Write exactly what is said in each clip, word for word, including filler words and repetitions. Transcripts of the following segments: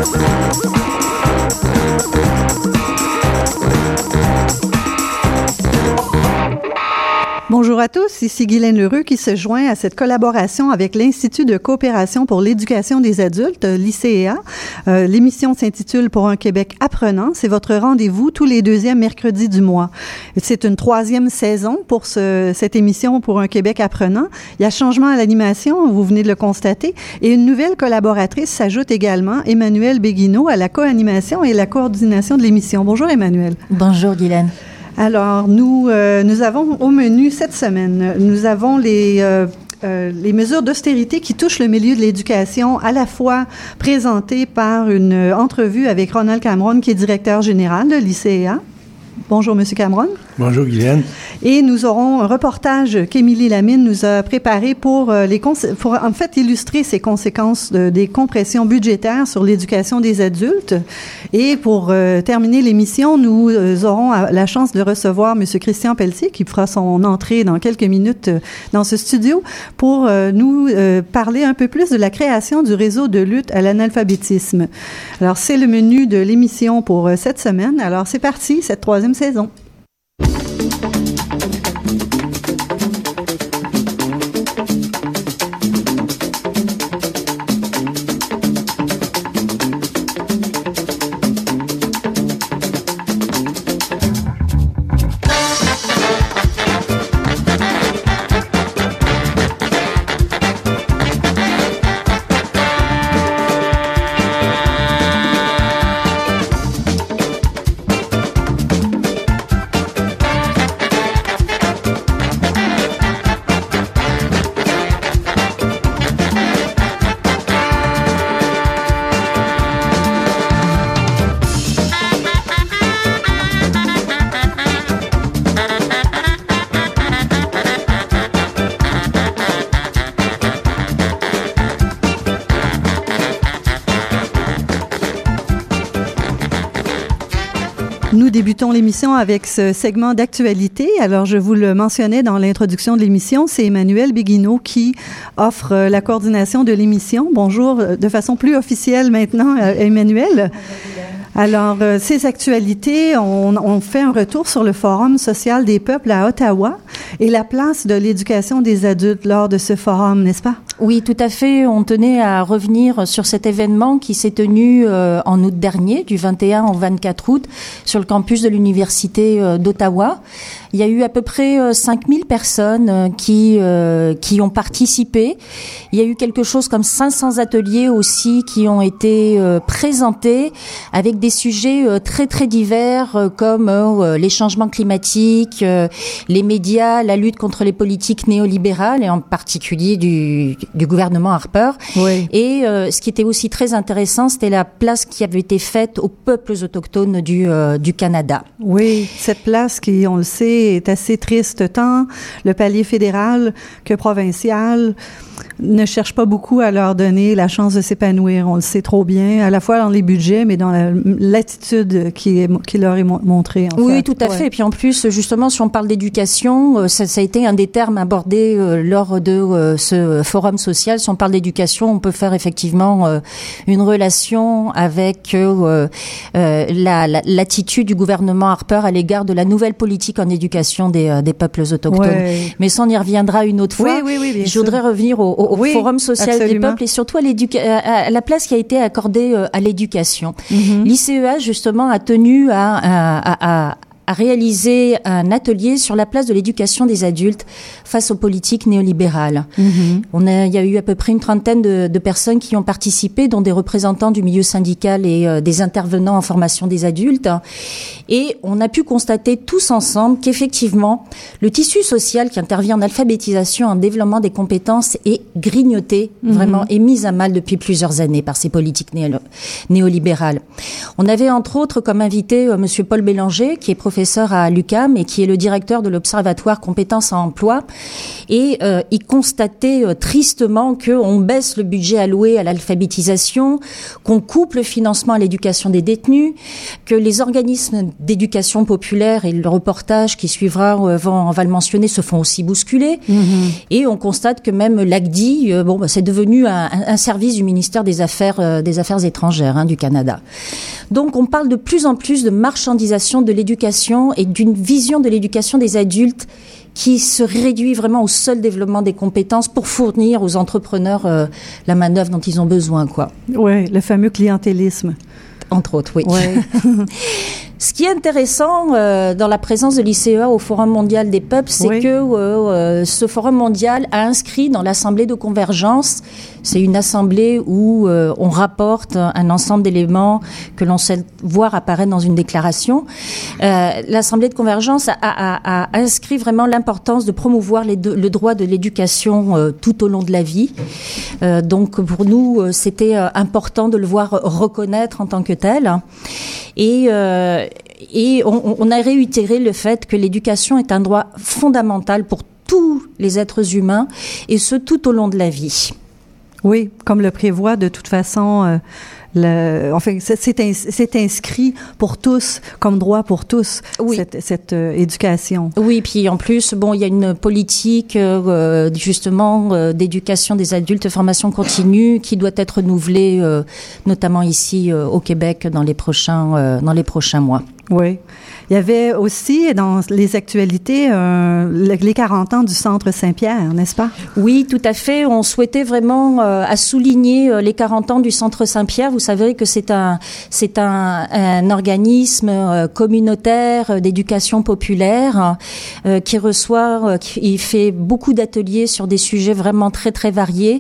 Bonjour à tous, ici Guylaine Lheureux qui se joint à cette collaboration avec l'Institut de coopération pour l'éducation des adultes, l'I C E A. Euh, l'émission s'intitule « Pour un Québec apprenant ». C'est votre rendez-vous tous les deuxièmes mercredis du mois. C'est une troisième saison pour ce, cette émission « Pour un Québec apprenant ». Il y a changement à l'animation, vous venez de le constater, et une nouvelle collaboratrice s'ajoute également, Emmanuelle Béguineau, à la co-animation et la coordination de l'émission. Bonjour Emmanuelle. Bonjour Guylaine. Alors, nous, euh, nous avons au menu cette semaine, nous avons les, euh, euh, les mesures d'austérité qui touchent le milieu de l'éducation, à la fois présentées par une entrevue avec Ronald Cameron, qui est directeur général de l'I C E A. Bonjour, Monsieur Cameron. Bonjour, Guylaine. Et nous aurons un reportage qu'Émilie Lamine nous a préparé pour, euh, les cons- pour en fait illustrer ces conséquences de, des compressions budgétaires sur l'éducation des adultes. Et pour euh, terminer l'émission, nous euh, aurons la chance de recevoir Monsieur Christian Pelletier, qui fera son entrée dans quelques minutes euh, dans ce studio, pour euh, nous euh, parler un peu plus de la création du réseau de lutte à l'analphabétisme. Alors, c'est le menu de l'émission pour euh, cette semaine. Alors, c'est parti, cette troisième saison. Nous débutons l'émission avec ce segment d'actualité. Alors, je vous le mentionnais dans l'introduction de l'émission, c'est Emmanuelle Béguineau qui offre la coordination de l'émission. Bonjour, de façon plus officielle maintenant, Emmanuelle. Alors, euh, ces actualités, on, on fait un retour sur le Forum social des peuples à Ottawa et la place de l'éducation des adultes lors de ce forum, n'est-ce pas? Oui, tout à fait. On tenait à revenir sur cet événement qui s'est tenu euh, en août dernier, du vingt et un au vingt-quatre août, sur le campus de l'Université euh, d'Ottawa. Il y a eu à peu près euh, cinq mille personnes euh, qui euh, qui ont participé. Il y a eu quelque chose comme cinq cents ateliers aussi qui ont été euh, présentés avec des sujets euh, très très divers euh, comme euh, les changements climatiques, euh, les médias, la lutte contre les politiques néolibérales et en particulier du du gouvernement Harper. Oui. Et euh, ce qui était aussi très intéressant, c'était la place qui avait été faite aux peuples autochtones du euh, du Canada. Oui, cette place qui, on le sait, est assez triste, tant le palier fédéral que provincial ne cherche pas beaucoup à leur donner la chance de s'épanouir. On le sait trop bien, à la fois dans les budgets, mais dans la, l'attitude qui, est, qui leur est montrée. En oui, fait. tout à ouais. fait. Et puis en plus, justement, si on parle d'éducation, ça, ça a été un des termes abordés euh, lors de euh, ce forum social. Si on parle d'éducation, on peut faire effectivement euh, une relation avec euh, euh, la, la, l'attitude du gouvernement Harper à l'égard de la nouvelle politique en éducation des, euh, des peuples autochtones. Ouais. Mais ça, on y reviendra une autre fois. Oui, oui, oui, bien Je sûr. voudrais revenir au, au, au oui, forum social absolument. Des peuples et surtout à, l'éduca- à la place qui a été accordée à l'éducation. Mm-hmm. L'I C E A, justement, a tenu à, à, à, à a réalisé un atelier sur la place de l'éducation des adultes face aux politiques néolibérales. Mm-hmm. On a, il y a eu à peu près une trentaine de, de personnes qui ont participé, dont des représentants du milieu syndical et euh, des intervenants en formation des adultes. Et on a pu constater tous ensemble qu'effectivement, le tissu social qui intervient en alphabétisation, en développement des compétences est grignoté, mm-hmm. vraiment, et mis à mal depuis plusieurs années par ces politiques néo- néolibérales. On avait entre autres comme invité euh, Monsieur Paul Bélanger, qui est professeur professeur à l'U Q A M et qui est le directeur de l'Observatoire compétences et emploi. Et euh, il constatait euh, tristement qu'on baisse le budget alloué à l'alphabétisation, qu'on coupe le financement à l'éducation des détenus, que les organismes d'éducation populaire, et le reportage qui suivra, euh, on va le mentionner, se font aussi bousculer. Mmh. Et on constate que même l'A C D I, euh, bon, bah, c'est devenu un, un service du ministère des Affaires, euh, des Affaires étrangères hein, du Canada. Donc on parle de plus en plus de marchandisation de l'éducation et d'une vision de l'éducation des adultes qui se réduit vraiment au seul développement des compétences pour fournir aux entrepreneurs euh, la manœuvre dont ils ont besoin, quoi. Oui, le fameux clientélisme. Entre autres, oui. Ouais. Ce qui est intéressant euh, dans la présence de l'I C E A au Forum mondial des peuples, c'est oui. que euh, euh, ce Forum mondial a inscrit dans l'Assemblée de convergence, c'est une assemblée où euh, on rapporte un ensemble d'éléments que l'on sait voir apparaître dans une déclaration. Euh, L'Assemblée de convergence a, a, a inscrit vraiment l'importance de promouvoir les deux, le droit de l'éducation euh, tout au long de la vie. Euh, donc pour nous, euh, c'était euh, important de le voir reconnaître en tant que tel. Et, euh, et on, on a réitéré le fait que l'éducation est un droit fondamental pour tous les êtres humains, et ce tout au long de la vie. Oui, comme le prévoit de toute façon, euh, le, enfin, c'est, c'est inscrit pour tous, comme droit pour tous, oui. cette, cette euh, éducation. Oui, puis en plus, bon, il y a une politique euh, justement euh, d'éducation des adultes, formation continue, qui doit être renouvelée, euh, notamment ici euh, au Québec dans les prochains euh, dans les prochains mois. Oui. Il y avait aussi dans les actualités euh, les quarante ans du Centre Saint-Pierre, n'est-ce pas? Oui, tout à fait. On souhaitait vraiment euh, à souligner euh, les quarante ans du Centre Saint-Pierre. Vous savez que c'est un c'est un, un organisme euh, communautaire euh, d'éducation populaire euh, qui reçoit, euh, qui fait beaucoup d'ateliers sur des sujets vraiment très très variés.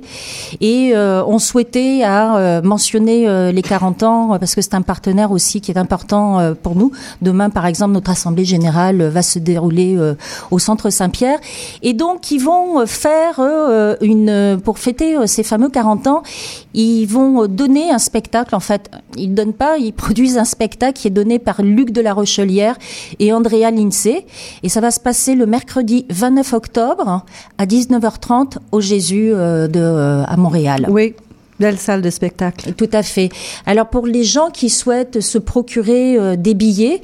Et euh, on souhaitait à euh, mentionner euh, les quarante ans parce que c'est un partenaire aussi qui est important euh, pour nous. Demain, par exemple, notre assemblée générale va se dérouler euh, au Centre Saint-Pierre, et donc ils vont faire euh, une pour fêter euh, ces fameux quarante ans, ils vont donner un spectacle. En fait, ils donnent pas, ils produisent un spectacle qui est donné par Luc de la Rochelière et Andrea Lindsay, et ça va se passer le mercredi vingt-neuf octobre à dix-neuf heures trente au Jésus euh, de euh, à Montréal. Oui. Belle salle de spectacle. Tout à fait. Alors pour les gens qui souhaitent se procurer euh, des billets,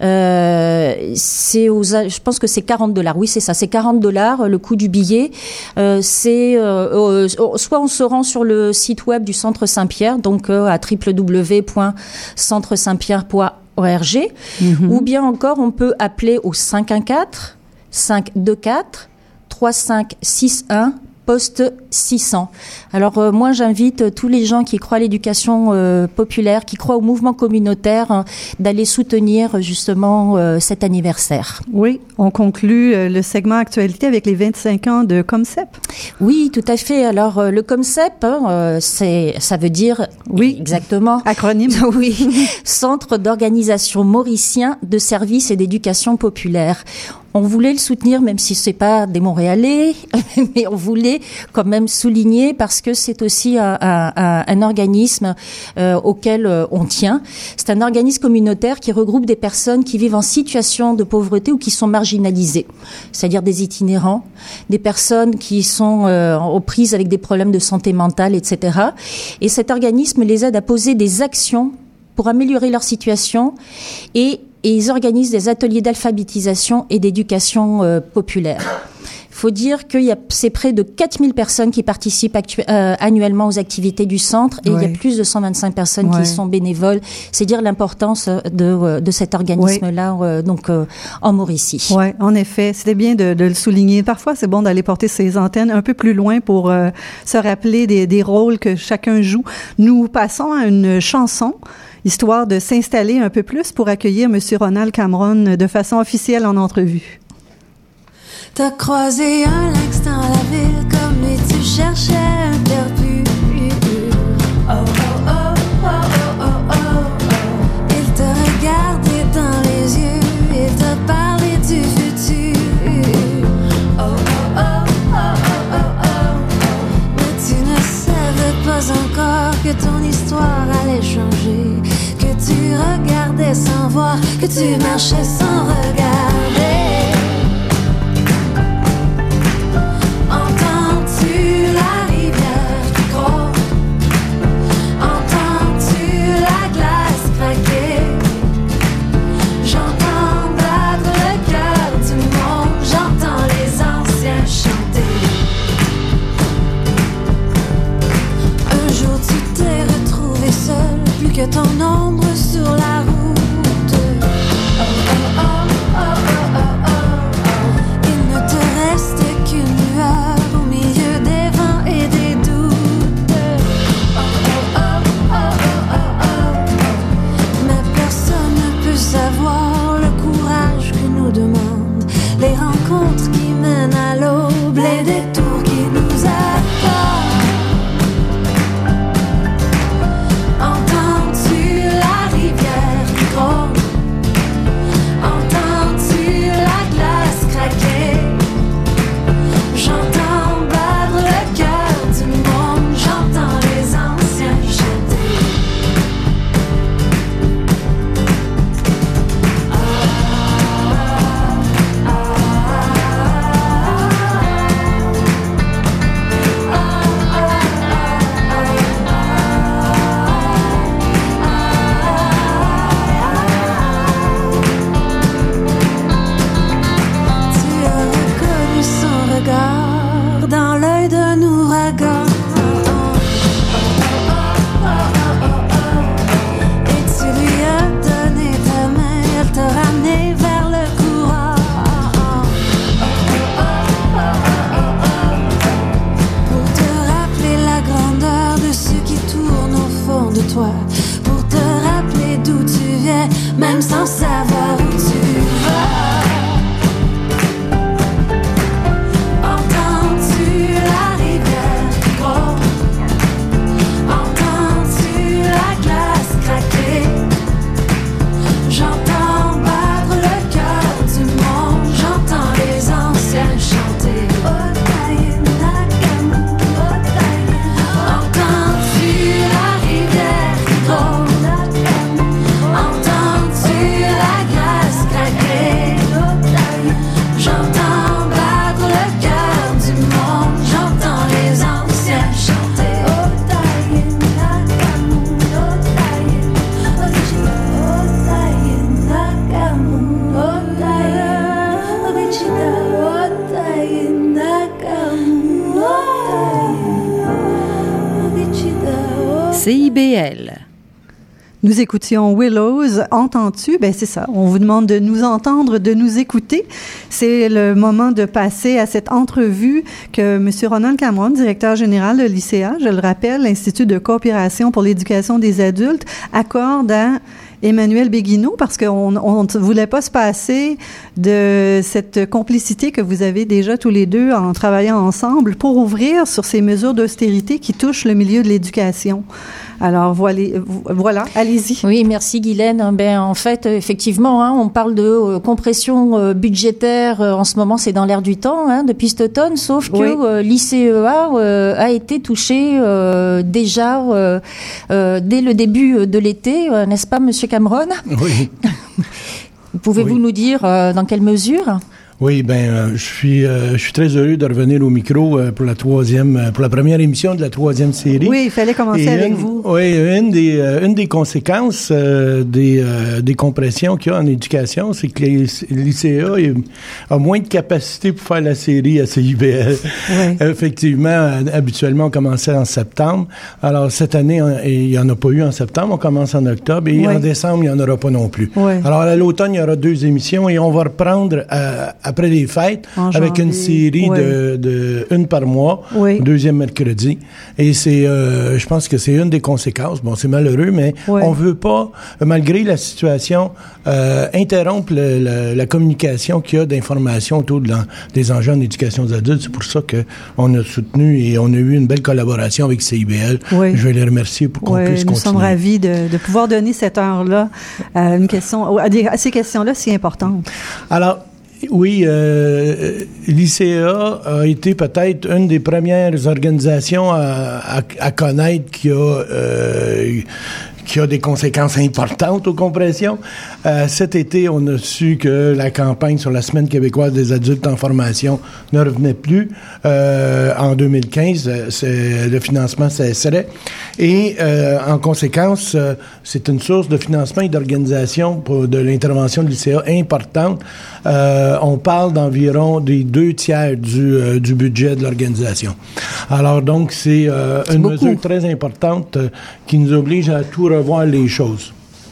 euh, c'est aux, je pense que c'est quarante dollars. Oui, c'est ça, c'est quarante dollars le coût du billet. Euh, c'est euh, euh, soit on se rend sur le site web du Centre Saint-Pierre, donc euh, à w w w point centre saint pierre point org, mm-hmm. ou bien encore on peut appeler au cinq un quatre, cinq deux quatre, trois cinq six un. Poste six cents. Alors euh, moi j'invite euh, tous les gens qui croient à l'éducation euh, populaire, qui croient au mouvement communautaire, hein, d'aller soutenir justement euh, cet anniversaire. Oui, on conclut euh, le segment actualité avec les vingt-cinq ans de COMCEP. Oui, tout à fait. Alors euh, le COMCEP, hein, euh, c'est, ça veut dire oui, exactement. Acronyme. Oui, Centre d'organisation mauricien de services et d'éducation populaire. On voulait le soutenir, même si c'est pas des Montréalais, mais on voulait quand même souligner parce que c'est aussi un, un, un organisme euh, auquel euh, on tient. C'est un organisme communautaire qui regroupe des personnes qui vivent en situation de pauvreté ou qui sont marginalisées, c'est-à-dire des itinérants, des personnes qui sont euh, aux prises avec des problèmes de santé mentale, et cetera. Et cet organisme les aide à poser des actions pour améliorer leur situation, et et ils organisent des ateliers d'alphabétisation et d'éducation euh, populaire. Il faut dire qu'il y a c'est près de quatre mille personnes qui participent actu- euh, annuellement aux activités du centre, et ouais. il y a plus de cent vingt-cinq personnes ouais. qui sont bénévoles. C'est dire l'importance de de cet organisme-là ouais. euh, donc euh, en Mauricie. Oui, en effet, c'était bien de, de le souligner. Parfois, c'est bon d'aller porter ses antennes un peu plus loin pour euh, se rappeler des, des rôles que chacun joue. Nous passons à une chanson, histoire de s'installer un peu plus pour accueillir M. Ronald Cameron de façon officielle en entrevue. T'as croisé un lynx dans la ville comme et tu cherchais un perdu. Oh, oh, oh, oh, oh, oh, oh, oh. Il t'a regardé dans les yeux, il t'a parlé du futur. Oh, oh, oh, oh, oh, oh, oh. Mais tu ne savais pas encore que ton histoire allait changer, que tu regardais sans voir, que tu marchais sans regarder. Entends-tu la rivière qui gronde? Entends-tu la glace craquer? J'entends battre le cœur du monde, j'entends les anciens chanter. Un jour tu t'es retrouvé seul, plus que ton ombre sur la route. Oh oh oh oh oh oh oh. Il ne te reste qu'une lueur au milieu des vents et des doutes. Oh oh oh oh oh oh oh. Mais personne ne peut savoir le courage que nous demandent les rencontres qui mènent à l'aube, les détours qui nous accordent. Entends-tu la rivière qui gronde? Entends-tu la glace craquer? J'entends battre le cœur du monde, j'entends les anciens chanter. Ah, ah, tu as reconnu son regard dans l'œil d'un ouragan. Et tu lui as donné ta main, elle t'a ramené vers le courant. Pour te rappeler la grandeur de ce qui tourne au fond de toi, pour te rappeler d'où tu viens, même sans savoir où tu vas. Entends-tu la rivière qui gronde? Entends-tu la glace craquer? J'entends battre le cœur du monde, j'entends les anciens chanter. Entends-tu la rivière qui gronde? Entends-tu la glace craquer? J'entends battre le cœur du monde, j'entends les anciens chanter. C I B L. Nous écoutions Willows, entends-tu? Ben c'est ça, on vous demande de nous entendre, de nous écouter. C'est le moment de passer à cette entrevue que M. Ronald Cameron, directeur général de l'I C A, je le rappelle, l'Institut de coopération pour l'éducation des adultes, accorde à Emmanuel Béguineau, parce qu'on ne voulait pas se passer de cette complicité que vous avez déjà tous les deux en travaillant ensemble pour ouvrir sur ces mesures d'austérité qui touchent le milieu de l'éducation. Alors, voilà, voilà, allez-y. Oui, merci Guylaine. Ben, en fait, effectivement, hein, on parle de euh, compression euh, budgétaire. Euh, en ce moment, c'est dans l'air du temps, hein, depuis cet automne, sauf que oui. euh, l'I C E A euh, a été touché euh, déjà euh, euh, dès le début de l'été, euh, n'est-ce pas, Monsieur Cameron? Oui. Pouvez-vous oui. nous dire euh, dans quelle mesure? Oui, ben, euh, je suis, euh, je suis très heureux de revenir au micro euh, pour la troisième, euh, pour la première émission de la troisième série. Oui, il fallait commencer Et avec une, vous. Oui, une des, euh, une des conséquences euh, des, euh, des compressions qu'il y a en éducation, c'est que l'I C A est, a moins de capacité pour faire la série à C I B L. Oui. Effectivement, habituellement, on commençait en septembre. Alors, cette année, on, il n'y en a pas eu en septembre, on commence en octobre, et oui. en décembre, il n'y en aura pas non plus. Oui. Alors, à l'automne, il y aura deux émissions, et on va reprendre à après les fêtes, en avec janvier. Une série oui. de, de une par mois, oui. deuxième mercredi. Et c'est, euh, je pense que c'est une des conséquences. Bon, c'est malheureux, mais oui. on veut pas, malgré la situation, euh, interrompre le, le, la communication qu'il y a d'informations autour de la, des enjeux en éducation des adultes. C'est pour ça que on a soutenu et on a eu une belle collaboration avec C I B L. Oui. Je vais les remercier pour qu'on oui, puisse nous continuer. Nous sommes ravis de, de pouvoir donner cette heure-là à une question, à, des, à ces questions-là si importantes. Alors, oui, euh, l'I C A a été peut-être une des premières organisations à, à, à connaître qui a, euh, qui a des conséquences importantes aux compressions. Euh, cet été, on a su que la campagne sur la Semaine québécoise des adultes en formation ne revenait plus. Euh, en deux mille quinze, c'est, le financement cesserait. Et euh, en conséquence, euh, c'est une source de financement et d'organisation pour de l'intervention de l'I C A importante. Euh, on parle d'environ des deux tiers du, euh, du budget de l'organisation. Alors donc, c'est, euh, c'est une beaucoup. mesure très importante euh, qui nous oblige à tout revoir les choses.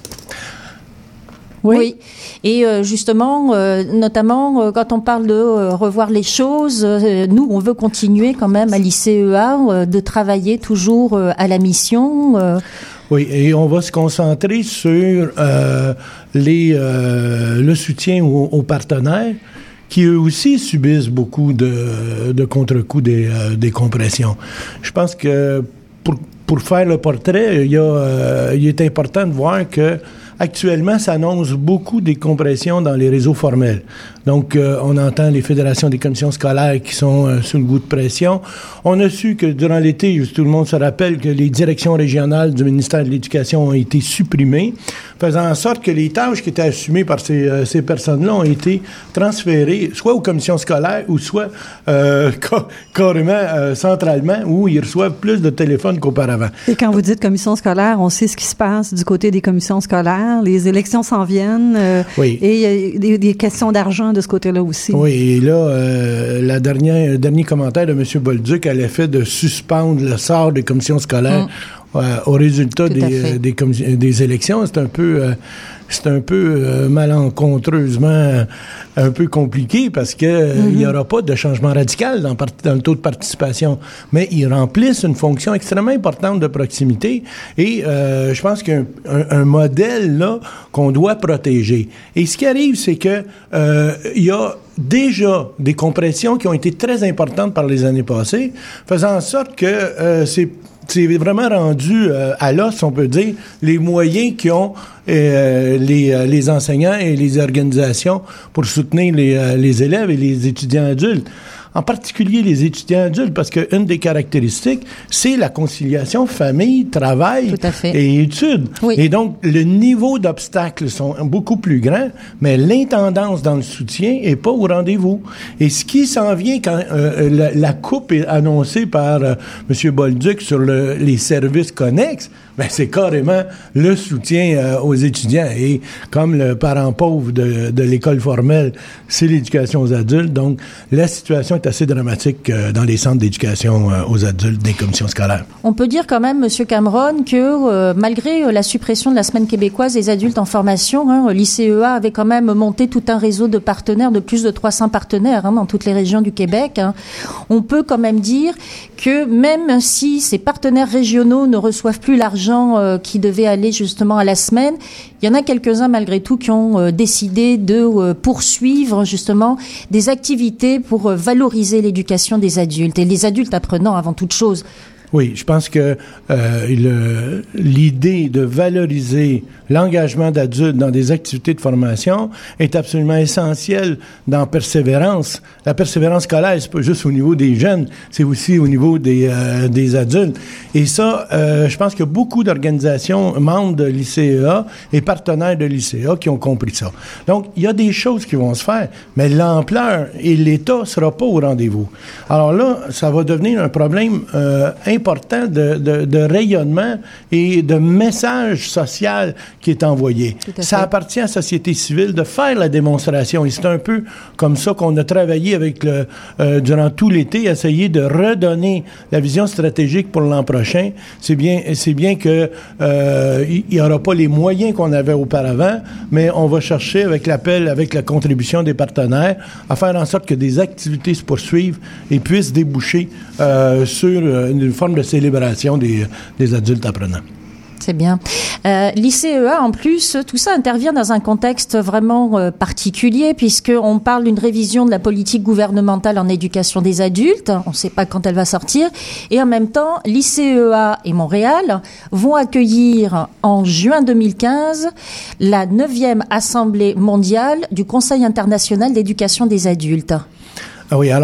Oui. oui. Et euh, justement, euh, notamment euh, quand on parle de euh, revoir les choses, euh, nous, on veut continuer quand même à l'I C E A euh, de travailler toujours euh, à la mission. Euh. Oui, et on va se concentrer sur euh, les, euh, le soutien aux, aux partenaires qui eux aussi subissent beaucoup de, de contre-coups des, euh, des compressions. Je pense que pour, pour faire le portrait, il, y a, euh, il est important de voir que actuellement, ça annonce beaucoup des compressions dans les réseaux formels. Donc, euh, on entend les fédérations des commissions scolaires qui sont euh, sous le goût de pression. On a su que durant l'été, tout le monde se rappelle que les directions régionales du ministère de l'Éducation ont été supprimées, faisant en sorte que les tâches qui étaient assumées par ces, euh, ces personnes-là ont été transférées soit aux commissions scolaires ou soit euh, ca- carrément euh, centralement, où ils reçoivent plus de téléphones qu'auparavant. Et quand vous dites commission scolaire, on sait ce qui se passe du côté des commissions scolaires. Les élections s'en viennent. Euh, oui. Et il y a des, des questions d'argent de ce côté-là aussi. Oui, et là, euh, la dernière, le dernier commentaire de M. Bolduc à l'effet de suspendre le sort des commissions scolaires mmh. euh, au résultat des, euh, des, commis- des élections, c'est un peu... Euh, c'est un peu euh, malencontreusement euh, un peu compliqué parce que euh, mm-hmm. il n'y aura pas de changement radical dans, part- dans le taux de participation, mais ils remplissent une fonction extrêmement importante de proximité et euh, je pense qu'il y a un, un, un modèle là qu'on doit protéger. Et ce qui arrive, c'est que euh, il y a déjà des compressions qui ont été très importantes par les années passées, faisant en sorte que euh, c'est c'est vraiment rendu euh, à l'os, on peut dire, les moyens qu'ont euh, les, euh, les enseignants et les organisations pour soutenir les, euh, les élèves et les étudiants adultes. En particulier les étudiants adultes, parce qu'une des caractéristiques, c'est la conciliation famille, travail et études. Oui. Et donc, le niveau d'obstacles sont beaucoup plus grands, mais l'intendance dans le soutien est pas au rendez-vous. Et ce qui s'en vient quand euh, la, la coupe est annoncée par euh, M. Bolduc sur le, les services connexes, ben c'est carrément le soutien euh, aux étudiants. Et comme le parent pauvre de, de l'école formelle, c'est l'éducation aux adultes, donc la situation est assez dramatique euh, dans les centres d'éducation euh, aux adultes des commissions scolaires. On peut dire quand même, M. Cameron, que euh, malgré euh, la suppression de la Semaine québécoise des adultes en formation, hein, l'I C E A avait quand même monté tout un réseau de partenaires, de plus de trois cents partenaires hein, dans toutes les régions du Québec. Hein. On peut quand même dire que même si ces partenaires régionaux ne reçoivent plus l'argent euh, qui devait aller justement à la semaine, il y en a quelques-uns malgré tout qui ont euh, décidé de euh, poursuivre justement des activités pour euh, valoriser l'éducation des adultes et les adultes apprenants avant toute chose. Oui, je pense que euh, le, l'idée de valoriser l'engagement d'adultes dans des activités de formation est absolument essentielle dans Persévérance. La persévérance scolaire, c'est pas juste au niveau des jeunes, c'est aussi au niveau des, euh, des adultes. Et ça, euh, je pense qu'il y a beaucoup d'organisations membres de l'I C E A et partenaires de l'I C E A qui ont compris ça. Donc, il y a des choses qui vont se faire, mais l'ampleur et l'État ne sera pas au rendez-vous. Alors là, ça va devenir un problème euh, important important de, de, de rayonnement et de message social qui est envoyé. Ça appartient à la société civile de faire la démonstration. Et c'est un peu comme ça qu'on a travaillé avec le, euh, durant tout l'été, essayer de redonner la vision stratégique pour l'an prochain. C'est bien, c'est bien que euh, il n'y aura pas les moyens qu'on avait auparavant, mais on va chercher avec l'appel, avec la contribution des partenaires, à faire en sorte que des activités se poursuivent et puissent déboucher euh, sur une forme de célébration des, des adultes apprenants. C'est bien. Euh, l'I C E A, en plus, tout ça intervient dans un contexte vraiment euh, particulier, puisqu'on parle d'une révision de la politique gouvernementale en éducation des adultes. On ne sait pas quand elle va sortir. Et en même temps, l'I C E A et Montréal vont accueillir en juin deux mille quinze la neuvième Assemblée mondiale du Conseil international d'éducation des adultes. Ah oui, alors...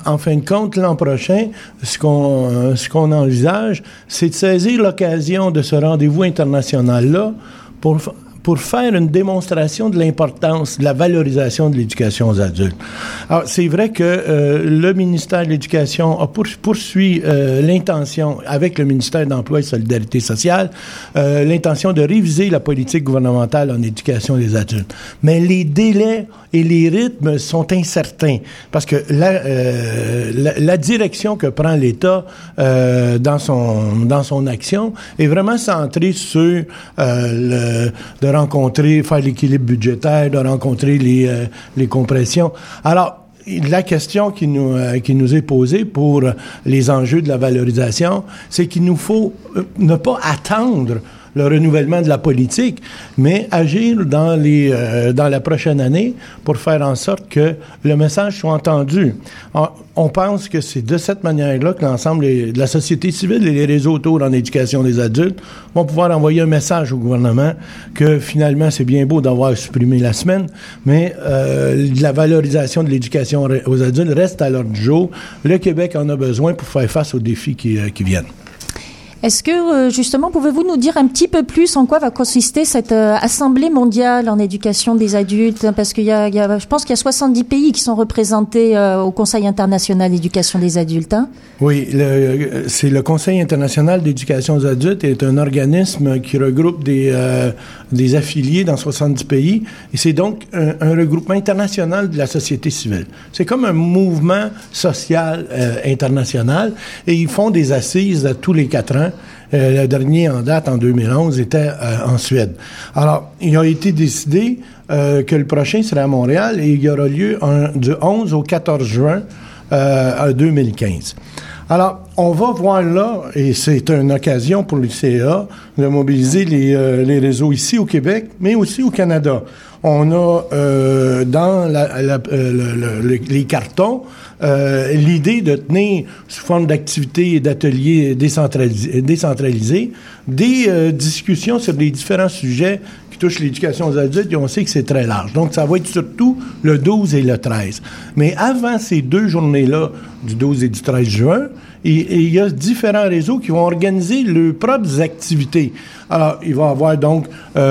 en fin de compte, l'an prochain, ce qu'on, euh, ce qu'on envisage, c'est de saisir l'occasion de ce rendez-vous international-là pour... pour faire une démonstration de l'importance de la valorisation de l'éducation aux adultes. Alors, c'est vrai que euh, le ministère de l'Éducation a pour, poursuit euh, l'intention, avec le ministère de l'Emploi et de la Solidarité sociale, euh, l'intention de réviser la politique gouvernementale en éducation des adultes. Mais les délais et les rythmes sont incertains, parce que la, euh, la, la direction que prend l'État euh, dans son dans son action est vraiment centrée sur euh, le de rencontrer, faire l'équilibre budgétaire, de rencontrer les, euh, les compressions. Alors, la question qui nous, euh, qui nous est posée pour les enjeux de la valorisation, c'est qu'il nous faut euh, ne pas attendre le renouvellement de la politique, mais agir dans, les, euh, dans la prochaine année pour faire en sorte que le message soit entendu. On, on pense que c'est de cette manière-là que l'ensemble de la société civile et les réseaux autour en éducation des adultes vont pouvoir envoyer un message au gouvernement que finalement, c'est bien beau d'avoir supprimé la semaine, mais euh, la valorisation de l'éducation aux adultes reste à l'ordre du jour. Le Québec en a besoin pour faire face aux défis qui, euh, qui viennent. Est-ce que, justement, pouvez-vous nous dire un petit peu plus en quoi va consister cette euh, Assemblée mondiale en éducation des adultes? Parce qu'il y a, il y a, je pense qu'il y a soixante-dix pays qui sont représentés euh, au Conseil international d'éducation des adultes. Hein? Oui, le, c'est le Conseil international d'éducation des adultes est un organisme qui regroupe des, euh, des affiliés dans soixante-dix pays. Et c'est donc un, un regroupement international de la société civile. C'est comme un mouvement social euh, international. Et ils font des assises tous les quatre ans. Euh, le dernier en date, en deux mille onze, était euh, en Suède. Alors, il a été décidé euh, que le prochain serait à Montréal et il aura lieu en, du onze au quatorze juin euh, deux mille quinze. Alors, on va voir là, et c'est une occasion pour l'U C A de mobiliser les, euh, les réseaux ici au Québec, mais aussi au Canada. On a euh, dans la, la, euh, le, le, les cartons euh, l'idée de tenir sous forme d'activités et d'ateliers décentralisés, décentralisés des euh, discussions sur les différents sujets qui touchent l'éducation aux adultes, et on sait que c'est très large. Donc, ça va être surtout le douze et le treize. Mais avant ces deux journées-là, du douze et du treize juin, il y a différents réseaux qui vont organiser leurs propres activités. Alors, il va y avoir donc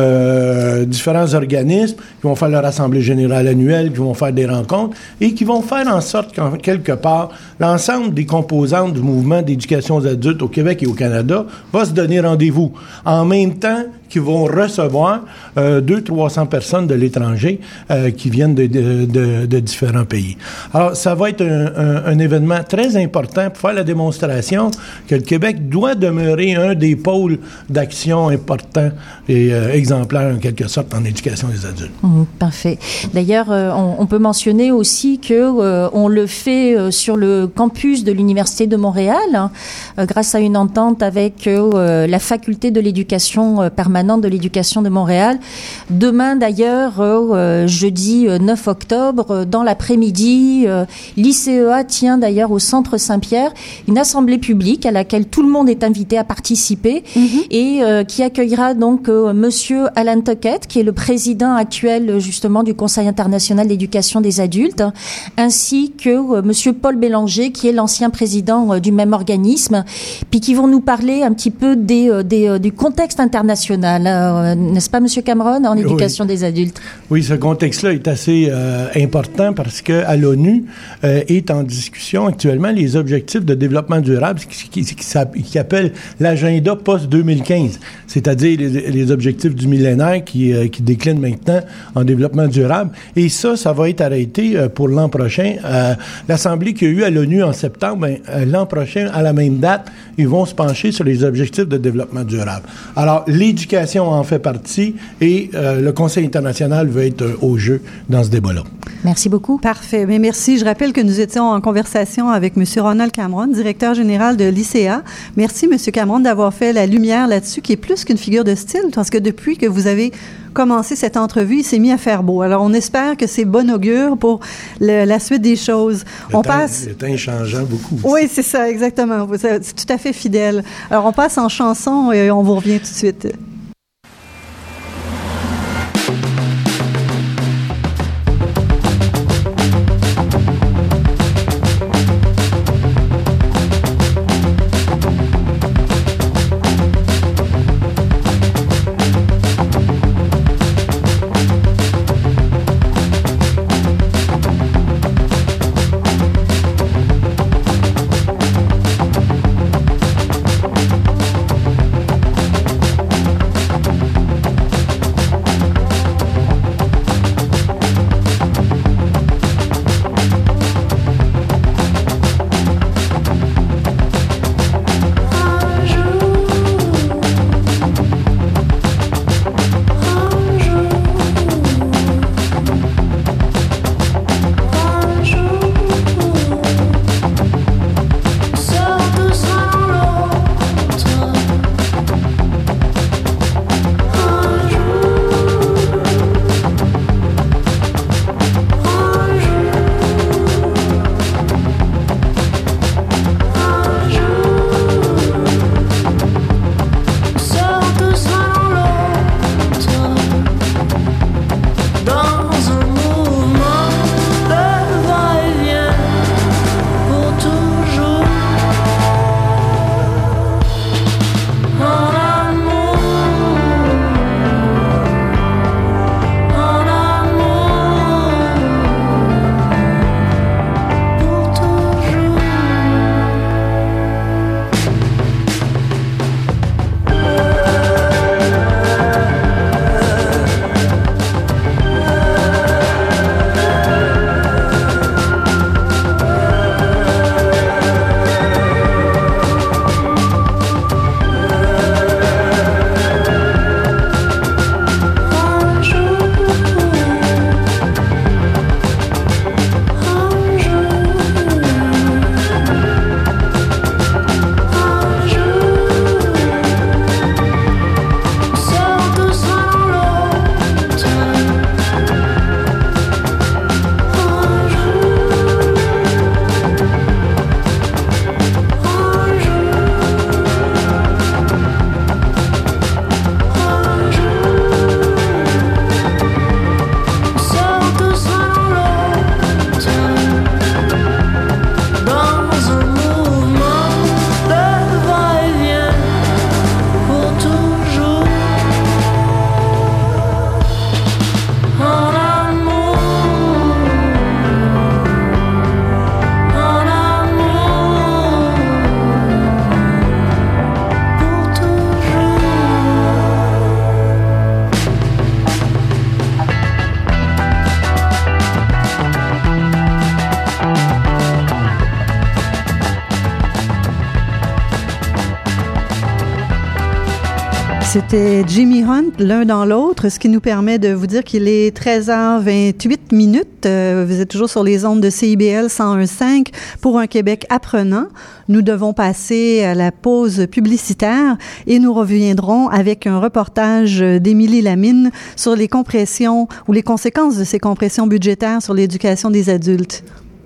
euh, différents organismes qui vont faire leur assemblée générale annuelle, qui vont faire des rencontres et qui vont faire en sorte qu'en quelque part, l'ensemble des composantes du mouvement d'éducation aux adultes au Québec et au Canada va se donner rendez-vous. En même temps qu'ils vont recevoir euh, deux à trois cents personnes de l'étranger euh, qui viennent de, de, de, de différents pays. Alors, ça va être un, un, un événement très important pour faire la démonstration que le Québec doit demeurer un des pôles d'action importants et euh, exemplaires, en quelque sorte, en éducation des adultes. Mmh, parfait. D'ailleurs, euh, on, on peut mentionner aussi que euh, on le fait euh, sur le campus de l'Université de Montréal, hein, euh, grâce à une entente avec euh, la faculté de l'éducation euh, permanente de l'éducation de Montréal. Demain, d'ailleurs, euh, jeudi neuf octobre, euh, dans l'après-midi, euh, l'I C E A tient d'ailleurs au Centre Saint-Pierre une assemblée publique à laquelle tout le monde est invité à participer mm-hmm. et euh, qui accueillera donc euh, Monsieur Alan Tuckett, qui est le président actuel justement du Conseil international d'éducation des adultes, ainsi que euh, Monsieur Paul Bélanger, qui est l'ancien président euh, du même organisme, puis qui vont nous parler un petit peu des, euh, des, euh, du contexte international. Euh, n'est-ce pas, Monsieur Cameron, en éducation oui. des adultes? Oui, ce contexte-là est assez euh, important parce que à l'ONU euh, est en discussion actuellement les objectifs de développement durable qui, qui, qui, qui appelle l'agenda post deux mille quinze, c'est-à-dire les, les objectifs du millénaire qui, euh, qui déclinent maintenant en développement durable. Et ça, ça va être arrêté euh, pour l'an prochain. Euh, L'Assemblée qu'il y a eu à l'ONU en septembre, ben, euh, l'an prochain, à la même date, ils vont se pencher sur les objectifs de développement durable. Alors, l'éducation en fait partie et euh, le Conseil international veut être euh, au jeu dans ce débat-là. Merci beaucoup. Parfait. Mais merci. Je rappelle que nous étions en conversation avec M. Ronald Cameron, directeur général de l'I C A. Merci, M. Cameron, d'avoir fait la lumière là-dessus, qui est plus qu'une figure de style, parce que depuis que vous avez commencé cette entrevue, il s'est mis à faire beau. Alors, on espère que c'est bon augure pour le, la suite des choses. Le on temps, passe... le temps changeant beaucoup. Oui, c'est ça, exactement. C'est tout à fait fidèle. Alors, on passe en chanson et on vous revient tout de suite. C'était Jimmy Hunt, l'un dans l'autre, ce qui nous permet de vous dire qu'il est treize heures vingt-huit minutes. Euh, vous êtes toujours sur les ondes de C I B L cent un virgule cinq pour un Québec apprenant. Nous devons passer à la pause publicitaire et nous reviendrons avec un reportage d'Émilie Lamine sur les compressions ou les conséquences de ces compressions budgétaires sur l'éducation des adultes.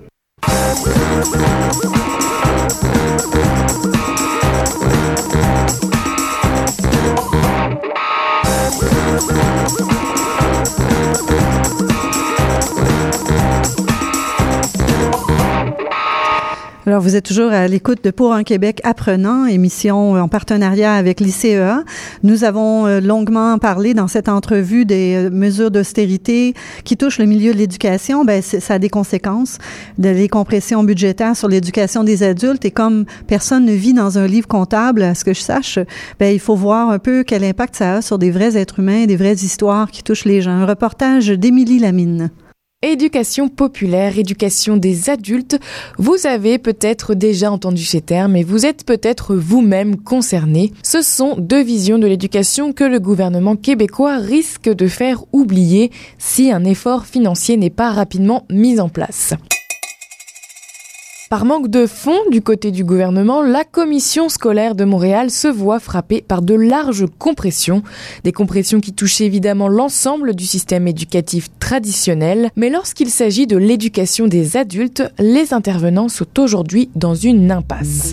Alors, vous êtes toujours à l'écoute de Pour un Québec apprenant, émission en partenariat avec l'I C E A. Nous avons longuement parlé dans cette entrevue des mesures d'austérité qui touchent le milieu de l'éducation. Ben, ça a des conséquences, de les compressions budgétaires sur l'éducation des adultes. Et comme personne ne vit dans un livre comptable, à ce que je sache, ben, il faut voir un peu quel impact ça a sur des vrais êtres humains, des vraies histoires qui touchent les gens. Un reportage d'Émilie Lamine. Éducation populaire, éducation des adultes, vous avez peut-être déjà entendu ces termes et vous êtes peut-être vous-même concerné. Ce sont deux visions de l'éducation que le gouvernement québécois risque de faire oublier si un effort financier n'est pas rapidement mis en place. Par manque de fonds du côté du gouvernement, la Commission scolaire de Montréal se voit frappée par de larges compressions. Des compressions qui touchent évidemment l'ensemble du système éducatif traditionnel. Mais lorsqu'il s'agit de l'éducation des adultes, les intervenants sont aujourd'hui dans une impasse.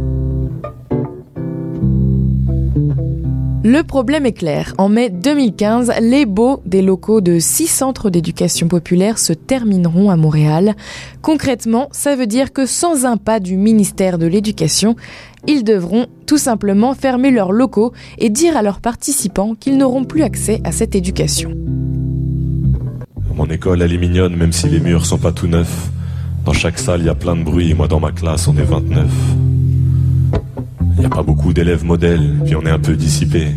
Le problème est clair. En mai deux mille quinze, les baux des locaux de six centres d'éducation populaire se termineront à Montréal. Concrètement, ça veut dire que sans un pas du ministère de l'Éducation, ils devront tout simplement fermer leurs locaux et dire à leurs participants qu'ils n'auront plus accès à cette éducation. Mon école, elle est mignonne, même si les murs sont pas tout neufs. Dans chaque salle, il y a plein de bruit et moi, dans ma classe, on est vingt-neuf. Il n'y a pas beaucoup d'élèves modèles, puis on est un peu dissipés.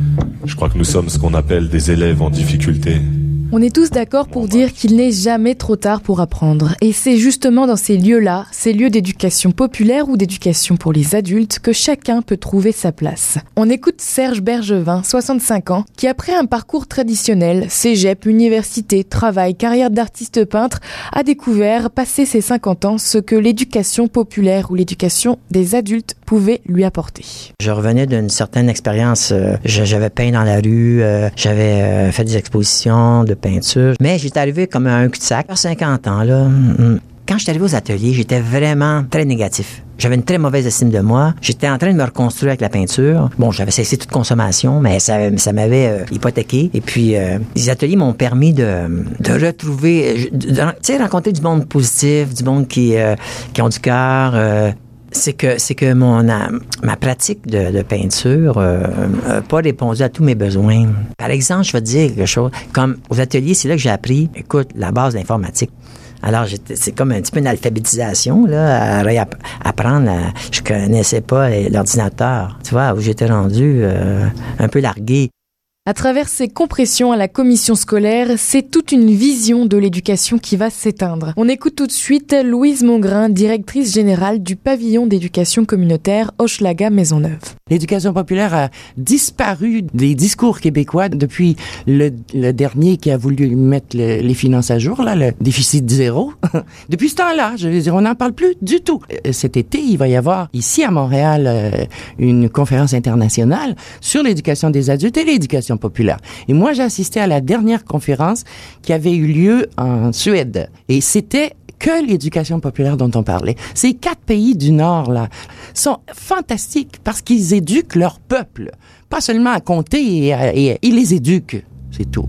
Je crois que nous sommes ce qu'on appelle des élèves en difficulté. On est tous d'accord pour dire qu'il n'est jamais trop tard pour apprendre. Et c'est justement dans ces lieux-là, ces lieux d'éducation populaire ou d'éducation pour les adultes, que chacun peut trouver sa place. On écoute Serge Bergevin, soixante-cinq ans, qui après un parcours traditionnel, cégep, université, travail, carrière d'artiste peintre, a découvert, passé ses cinquante ans, ce que l'éducation populaire ou l'éducation des adultes pouvait lui apporter. Je revenais d'une certaine expérience. Euh, j'avais peint dans la rue, euh, j'avais euh, fait des expositions de peinture, mais j'étais arrivé comme un cul-de-sac. À cinquante ans, là, quand j'étais arrivé aux ateliers, j'étais vraiment très négatif. J'avais une très mauvaise estime de moi. J'étais en train de me reconstruire avec la peinture. Bon, j'avais cessé toute consommation, mais ça, ça m'avait euh, hypothéqué. Et puis, euh, les ateliers m'ont permis de, de retrouver, de, de, tu sais, rencontrer du monde positif, du monde qui, euh, qui ont du cœur. Euh, C'est que c'est que mon ma pratique de, de peinture euh, n'a pas répondu à tous mes besoins. Par exemple, je vais te dire quelque chose. Comme aux ateliers, c'est là que j'ai appris, écoute, la base de l'informatique. Alors, j'étais, c'est comme un petit peu une alphabétisation, là, à réapp- apprendre. À, je connaissais pas l'ordinateur. Tu vois, où j'étais rendu euh, un peu largué. À travers ces compressions à la commission scolaire, c'est toute une vision de l'éducation qui va s'éteindre. On écoute tout de suite Louise Mongrain, directrice générale du pavillon d'éducation communautaire Hochelaga Maisonneuve. L'éducation populaire a disparu des discours québécois depuis le, le dernier qui a voulu mettre le, les finances à jour, là, le déficit zéro. Depuis ce temps-là, je veux dire, on n'en parle plus du tout. Cet été, il va y avoir ici à Montréal euh, une conférence internationale sur l'éducation des adultes et l'éducation populaire. Et moi, j'ai assisté à la dernière conférence qui avait eu lieu en Suède. Et c'était que l'éducation populaire dont on parlait. Ces quatre pays du Nord, là, sont fantastiques parce qu'ils éduquent leur peuple. Pas seulement à compter, et, et, et ils les éduquent. C'est tout.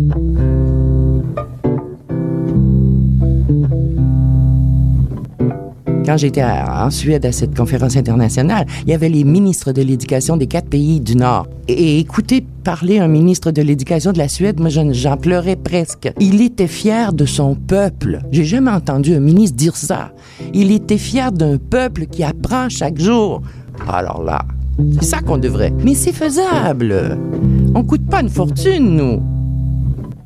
Quand j'étais à, en Suède à cette conférence internationale, il y avait les ministres de l'éducation des quatre pays du Nord. Et, et écouter parler un ministre de l'éducation de la Suède, moi j'en, j'en pleurais presque. Il était fier de son peuple. J'ai jamais entendu un ministre dire ça. Il était fier d'un peuple qui apprend chaque jour. Alors là, c'est ça qu'on devrait. Mais c'est faisable. On coûte pas une fortune, nous.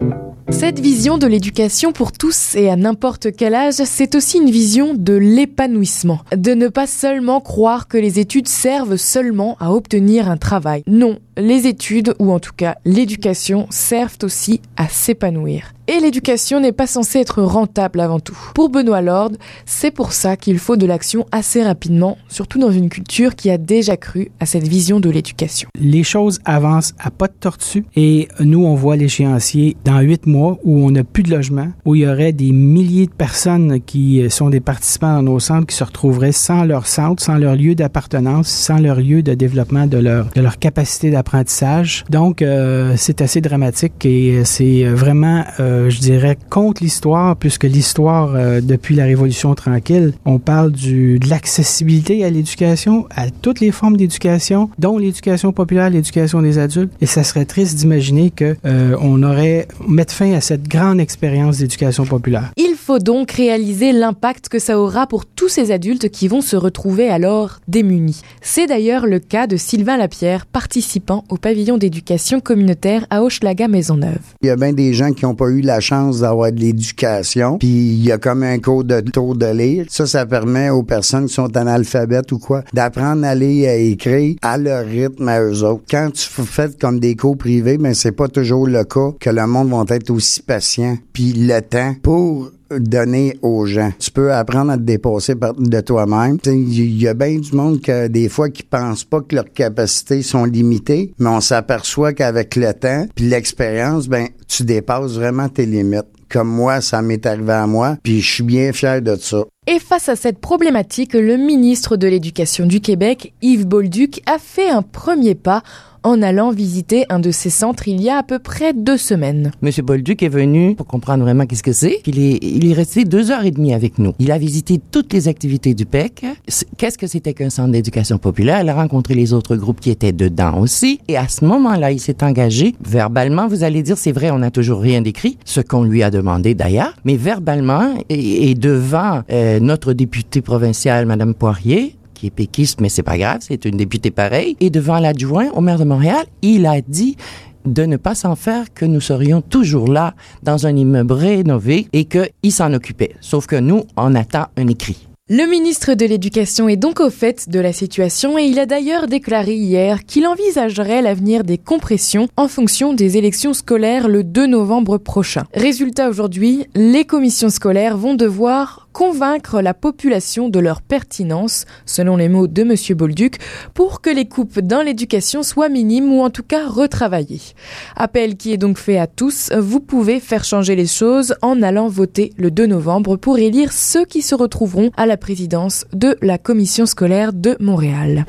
Cette vision de l'éducation pour tous et à n'importe quel âge, c'est aussi une vision de l'épanouissement. De ne pas seulement croire que les études servent seulement à obtenir un travail. Non, les études, ou en tout cas l'éducation, servent aussi à s'épanouir. Et l'éducation n'est pas censée être rentable avant tout. Pour Benoît Lord, c'est pour ça qu'il faut de l'action assez rapidement, surtout dans une culture qui a déjà cru à cette vision de l'éducation. Les choses avancent à pas de tortue et nous, on voit l'échéancier dans huit mois où on n'a plus de logement, où il y aurait des milliers de personnes qui sont des participants dans nos centres qui se retrouveraient sans leur centre, sans leur lieu d'appartenance, sans leur lieu de développement de leur, de leur capacité d'apprentissage. Donc, euh, c'est assez dramatique et c'est vraiment... Euh, je dirais, contre l'histoire, puisque l'histoire, euh, depuis la Révolution tranquille, on parle du, de l'accessibilité à l'éducation, à toutes les formes d'éducation, dont l'éducation populaire, l'éducation des adultes. Et ça serait triste d'imaginer que euh, on aurait mettre fin à cette grande expérience d'éducation populaire. Il faut donc réaliser l'impact que ça aura pour tous ces adultes qui vont se retrouver alors démunis. C'est d'ailleurs le cas de Sylvain Lapierre, participant au pavillon d'éducation communautaire à Hochelaga-Maisonneuve. Il y a bien des gens qui n'ont pas eu la chance d'avoir de l'éducation, puis il y a comme un cours de tour de lire. Ça, ça permet aux personnes qui sont analphabètes ou quoi, d'apprendre à lire et à écrire à leur rythme à eux autres. Quand tu fais comme des cours privés, ben c'est pas toujours le cas que le monde va être aussi patient, puis le temps pour donner aux gens. Tu peux apprendre à te dépasser par, de toi-même. Il y a bien du monde que des fois qui pensent pas que leurs capacités sont limitées, mais on s'aperçoit qu'avec le temps puis l'expérience, ben tu dépasses vraiment tes limites. Comme moi, ça m'est arrivé à moi, puis je suis bien fier de ça. Et face à cette problématique, le ministre de l'Éducation du Québec, Yves Bolduc, a fait un premier pas en allant visiter un de ces centres il y a à peu près deux semaines. Monsieur Bolduc est venu pour comprendre vraiment qu'est-ce que c'est. Il est, il est resté deux heures et demie avec nous. Il a visité toutes les activités du P E C. Qu'est-ce que c'était qu'un centre d'éducation populaire? Il a rencontré les autres groupes qui étaient dedans aussi. Et à ce moment-là, il s'est engagé. Verbalement, vous allez dire, c'est vrai, on n'a toujours rien d'écrit, ce qu'on lui a demandé d'ailleurs. Mais verbalement, et, et devant euh, notre députée provinciale, Madame Poirier, qui est péquiste, mais c'est pas grave, c'est une députée pareille, et devant l'adjoint au maire de Montréal, il a dit de ne pas s'en faire, que nous serions toujours là dans un immeuble rénové et qu'il s'en occupait. Sauf que nous, on attend un écrit. Le ministre de l'Éducation est donc au fait de la situation et il a d'ailleurs déclaré hier qu'il envisagerait l'avenir des compressions en fonction des élections scolaires le deux novembre prochain. Résultat aujourd'hui, les commissions scolaires vont devoir convaincre la population de leur pertinence, selon les mots de M. Bolduc, pour que les coupes dans l'éducation soient minimes ou en tout cas retravaillées. Appel qui est donc fait à tous, vous pouvez faire changer les choses en allant voter le deux novembre pour élire ceux qui se retrouveront à la présidence de la commission scolaire de Montréal.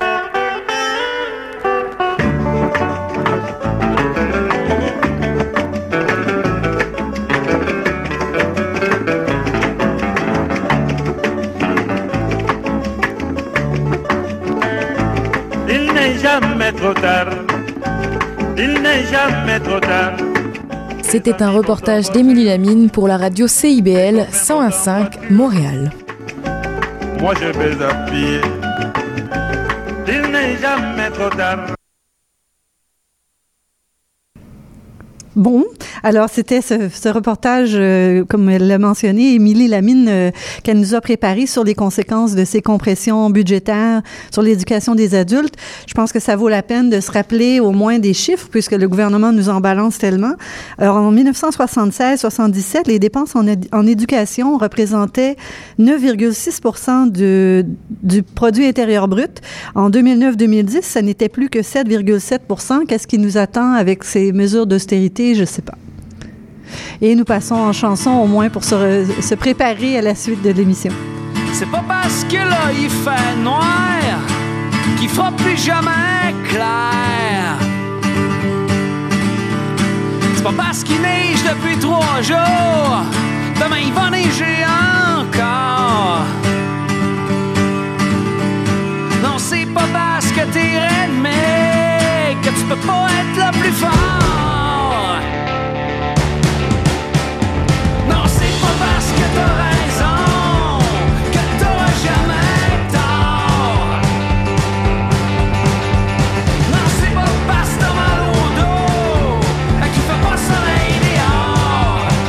Il n'est jamais trop tard, il n'est jamais trop tard. C'était un reportage d'Émilie Lamine pour la radio C I B L cent un virgule cinq Montréal. Moi je vais appuyer, il n'est jamais trop tard. Bon, alors c'était ce, ce reportage, euh, comme elle l'a mentionné, Émilie Lamine, euh, qu'elle nous a préparé sur les conséquences de ces compressions budgétaires sur l'éducation des adultes. Je pense que ça vaut la peine de se rappeler au moins des chiffres, puisque le gouvernement nous en balance tellement. Alors, en dix-neuf cent soixante-seize soixante-dix-sept, les dépenses en, ed- en éducation représentaient neuf virgule six pour cent de, du produit intérieur brut. En deux mille neuf deux mille dix, ça n'était plus que sept virgule sept pour cent. Qu'est-ce qui nous attend avec ces mesures d'austérité? Je sais pas. Et nous passons en chanson au moins pour se, re- se préparer à la suite de l'émission. C'est pas parce que là il fait noir qu'il fera plus jamais clair. C'est pas parce qu'il neige depuis trois jours, demain il va neiger encore. Non, c'est pas parce que t'es raide, mais que tu peux pas être le plus fort. Non, c'est pas parce que t'as raison que t'auras jamais tort. Non, c'est pas parce que t'as mal au dos qu'il fait pas soleil dehors.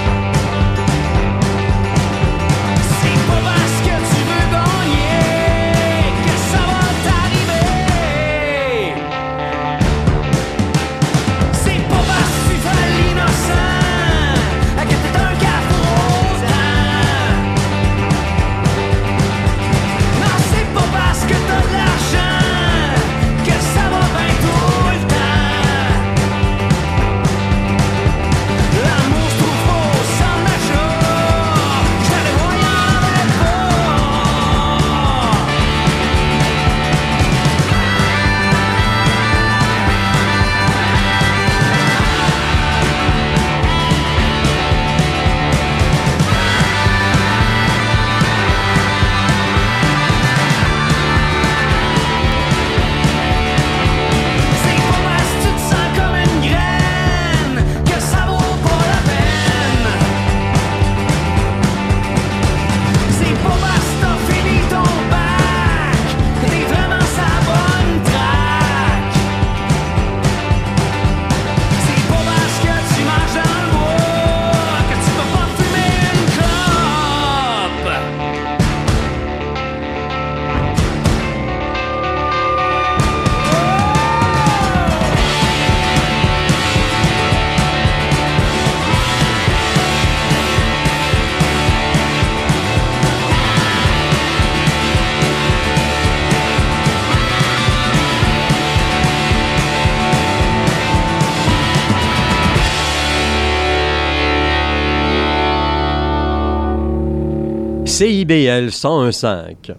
C I B L cent un virgule cinq.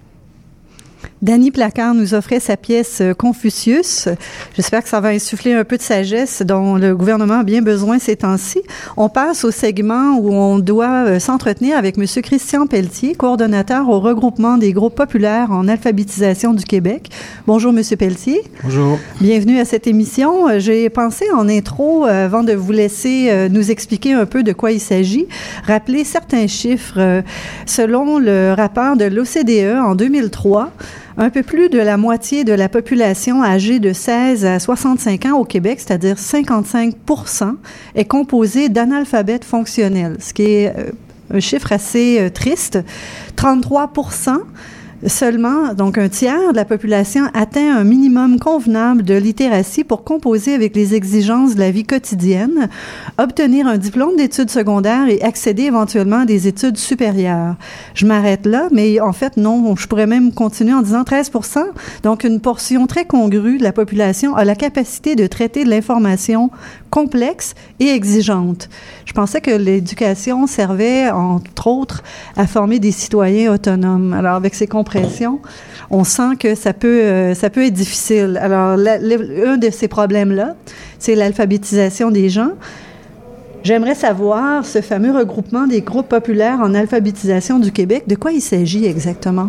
Danny Placard nous offrait sa pièce Confucius. J'espère que ça va insuffler un peu de sagesse dont le gouvernement a bien besoin ces temps-ci. On passe au segment où on doit s'entretenir avec M. Christian Pelletier, coordonnateur au regroupement des groupes populaires en alphabétisation du Québec. Bonjour, M. Pelletier. Bonjour. Bienvenue à cette émission. J'ai pensé en intro, avant de vous laisser nous expliquer un peu de quoi il s'agit, rappeler certains chiffres. Selon le rapport de l'O C D E en deux mille trois, un peu plus de la moitié de la population âgée de seize à soixante-cinq ans au Québec, c'est-à-dire cinquante-cinq pour cent, est composée d'analphabètes fonctionnels, ce qui est euh, un chiffre assez euh, triste. trente-trois pour cent seulement, donc un tiers de la population atteint un minimum convenable de littératie pour composer avec les exigences de la vie quotidienne, obtenir un diplôme d'études secondaires et accéder éventuellement à des études supérieures. Je m'arrête là, mais en fait, non, je pourrais même continuer en disant treize pour cent, donc une portion très congrue de la population a la capacité de traiter de l'information complexe et exigeante. Je pensais que l'éducation servait, entre autres, à former des citoyens autonomes. Alors, avec ces compressions, on sent que ça peut, euh, ça peut être difficile. Alors, la, le, un de ces problèmes-là, c'est l'alphabétisation des gens. J'aimerais savoir, ce fameux regroupement des groupes populaires en alphabétisation du Québec, de quoi il s'agit exactement?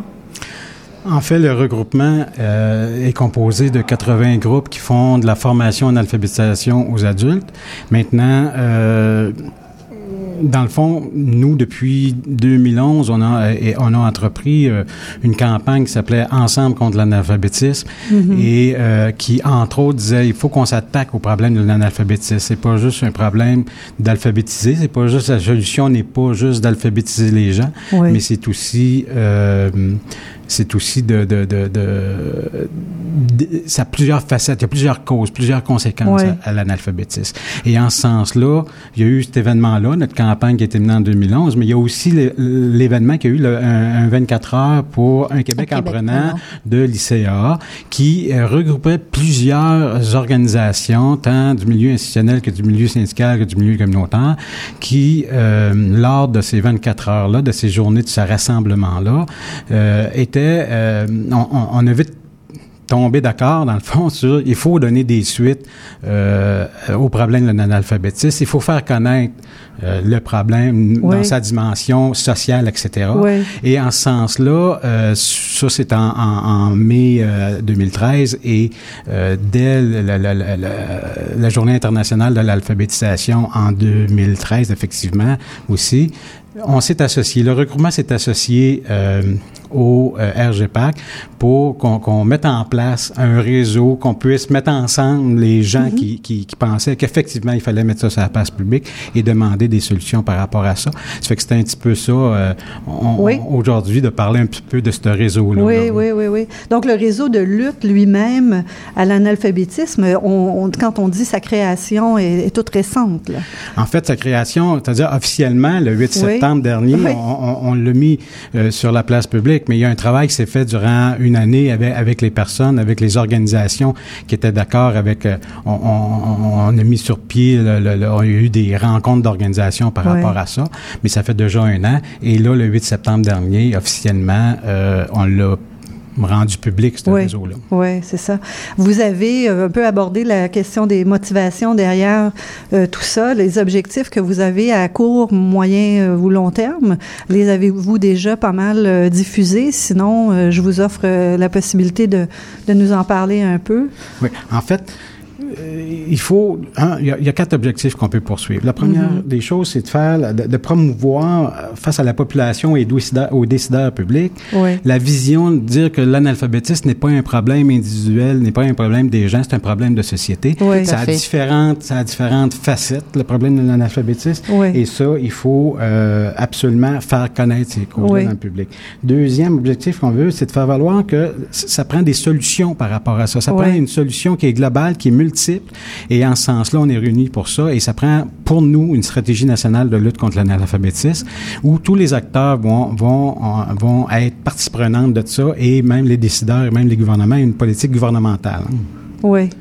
En fait, le regroupement euh, est composé de quatre-vingts groupes qui font de la formation en alphabétisation aux adultes. Maintenant, euh, dans le fond, nous, depuis deux mille onze, on a, on a entrepris euh, une campagne qui s'appelait « Ensemble contre l'analphabétisme mm-hmm. » et euh, qui, entre autres, disait « Il faut qu'on s'attaque au problème de l'analphabétisme. C'est pas juste un problème d'alphabétiser, c'est pas juste, la solution n'est pas juste d'alphabétiser les gens, oui. mais c'est aussi... Euh, c'est aussi de, de, de, de, de... Ça a plusieurs facettes, il y a plusieurs causes, plusieurs conséquences ouais. à, à l'analphabétisme. Et en ce sens-là, il y a eu cet événement-là, notre campagne qui a été menée en deux mille onze, mais il y a aussi l'événement qui a eu le, un, un vingt-quatre heures pour un Québec, Québec en prenant de l'I C A, qui euh, regroupait plusieurs organisations, tant du milieu institutionnel que du milieu syndical que du milieu communautaire, qui, euh, lors de ces vingt-quatre heures-là, de ces journées de ce rassemblement-là, euh, étaient Euh, on, on a vite tombé d'accord, dans le fond, sur il faut donner des suites euh, au problème de l'analphabétisme. Il faut faire connaître euh, le problème oui. dans sa dimension sociale, et cetera. Oui. Et en ce sens-là, euh, ça, c'est en, en, en mai euh, deux mille treize et euh, dès la, la, la, la, la Journée internationale de l'alphabétisation en deux mille treize, effectivement, aussi, on s'est associé. Le regroupement s'est associé euh, au euh, R G P A C pour qu'on, qu'on mette en place un réseau, qu'on puisse mettre ensemble les gens mm-hmm. qui, qui, qui pensaient qu'effectivement, il fallait mettre ça sur la place publique et demander des solutions par rapport à ça. Ça fait que c'était un petit peu ça, euh, on, oui. on, aujourd'hui, de parler un petit peu de ce réseau-là. Oui, là. oui, oui, oui. Donc, le réseau de lutte lui-même à l'analphabétisme, on, on, quand on dit sa création est, est toute récente. Là. En fait, sa création, c'est-à-dire officiellement, le huit septembre, oui. dernier, oui. on, on, on l'a mis euh, sur la place publique, mais il y a un travail qui s'est fait durant une année avec, avec les personnes, avec les organisations qui étaient d'accord avec... Euh, on, on, on a mis sur pied, le, le, le, il y a eu des rencontres d'organisations par oui. rapport à ça, mais ça fait déjà un an. Et là, le huit septembre dernier, officiellement, euh, on l'a rendu public, ce oui, réseau-là. Oui, c'est ça. Vous avez euh, un peu abordé la question des motivations derrière euh, tout ça, les objectifs que vous avez à court, moyen euh, ou long terme. Les avez-vous déjà pas mal euh, diffusés? Sinon, euh, je vous offre euh, la possibilité de, de nous en parler un peu. Oui, en fait... Il faut, hein, il y a, il y a quatre objectifs qu'on peut poursuivre. La première mm-hmm. des choses, c'est de faire, de, de promouvoir face à la population et aux décideurs publics oui. la vision de dire que l'analphabétisme n'est pas un problème individuel, n'est pas un problème des gens, c'est un problème de société. Oui, ça a différentes, ça a différentes facettes, le problème de l'analphabétisme. Oui. Et ça, il faut euh, absolument faire connaître ces causes-là oui. dans le public. Deuxième objectif qu'on veut, c'est de faire valoir que ça prend des solutions par rapport à ça. Ça oui. prend une solution qui est globale, qui est multiple. Et en ce sens-là, on est réunis pour ça. Et ça prend, pour nous, une stratégie nationale de lutte contre l'analphabétisme où tous les acteurs vont, vont, vont être partie prenante de ça et même les décideurs et même les gouvernements, une politique gouvernementale. Oui.